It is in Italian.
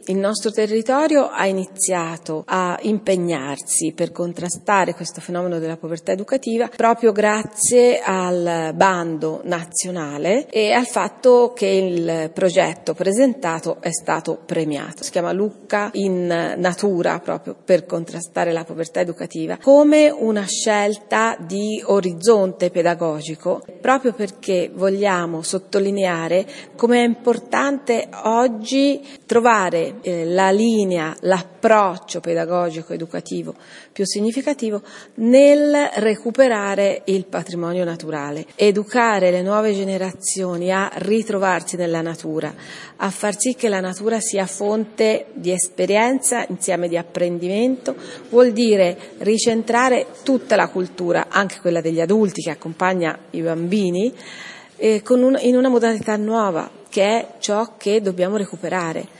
il nostro territorio ha iniziato a impegnarsi per contrastare questo fenomeno della povertà educativa proprio grazie al bando nazionale e al fatto che il progetto presentato è stato premiato. Si chiama Lucca in natura, proprio per contrastare la povertà educativa, come una scelta di orizzonte pedagogico, proprio perché vogliamo sottolineare come è importante oggi trovare la linea, l'approccio pedagogico educativo più significativo nel recuperare il patrimonio naturale, educare le nuove generazioni a ritrovarsi nella natura, a far sì che la natura sia fonte di esperienza, insieme di apprendimento, vuol dire ricentrare tutta la cultura, anche quella degli adulti che accompagna i bambini, in una modalità nuova, che è ciò che dobbiamo recuperare.